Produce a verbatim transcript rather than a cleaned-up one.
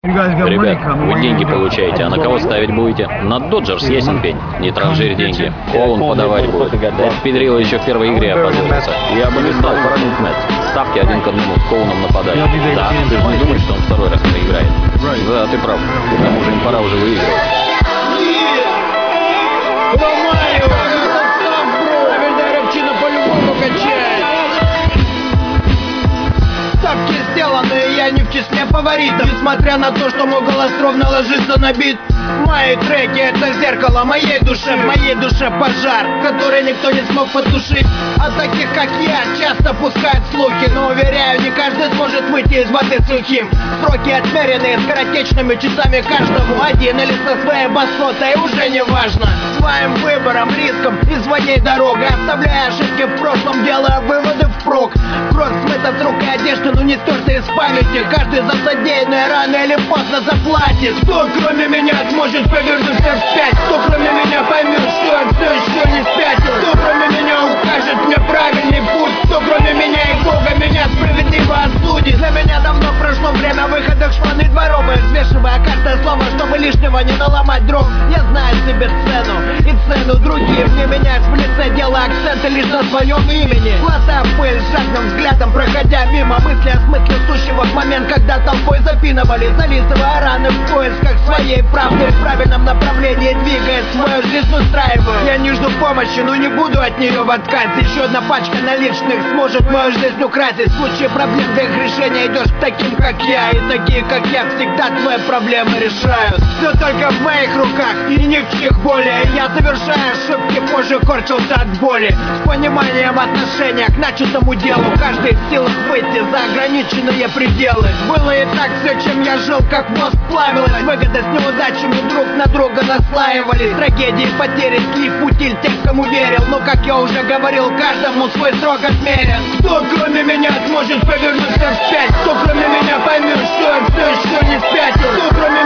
Ребят, вы деньги получаете, а на кого ставить будете? На Доджерс, ясен пень. Не транжирь деньги. Холланд подавать будет. Этот педрила еще в первой игре опозорился. Я бы не стал поранить Мэтт. Ставки один к одному с Коуном нападать. Да, ты же не думаешь, что он второй раз проиграет? Да, ты прав. К тому же им пора уже выигрывать. Ромарио! Состав, бро! Наверное, Рябчина по-любому качает. Ставки сделаны, и я не в числе фаворитов. Несмотря на то, что мой голос ровно ложится на бит. Мои треки — это зеркало моей души. В моей душе пожар, который никто не смог потушить. А таких, как я, часто пускают слухи. Но уверяю, не каждый сможет выйти из воды сухим. Сроки отмеренные скоротечными часами каждому. Один или со своей баснотой, уже не важно. Своим выбором, риском и своей дорогой, оставляя ошибки в прошлом, делая выводы впрок. Кровь смыта с рук и одежды, но не стерта из памяти. Каждый за содеянное рано или поздно заплатит. Кто кроме меня сможет повернуть все вспять? Кто кроме меня поймет, что я все еще не спятил? Кто кроме меня укажет мне правильный путь? Кто кроме меня и Бога меня справедливо осудит? Для меня давно прошло время выхода в шпаны дворовые, взвешивая каждое слово, чтобы лишнего не наломать дров. Я знаю себе цену и цену другим. Не меняюсь в лице, делая акценты лишь на своем имени. Глотая пыль жадным взглядом, проходя мимо мысли о смысле сущего в момент, когда толпой запинывали, зализывая раны в поисках своей правды. В правильном направлении двигаясь, свою жизнь устраиваю. Я не жду помощи, но не буду от нее в отказе. Еще одна пачка наличных сможет мою жизнь украсить. В случае проблем для их решения идешь к таким, как я. И такие, как я, всегда твои проблемы решают. Все только в моих руках и ни в чьих более. Я совершаю ошибки, позже корчился от боли. С пониманием в отношениях к начатому делу. Каждый в силах выйти за ограниченные пределы. Было и так все, чем я жил, как мост плавилось. Выгода с неудачами друг на друга наслаивались. Трагедии, потери, слив, утиль тех, кому верил. Но, как я уже говорил, каждому свой срок отмерен. Кто кроме меня сможет повернуть все вспять? Кто кроме меня поймет, что я все еще не спятил? Кто кроме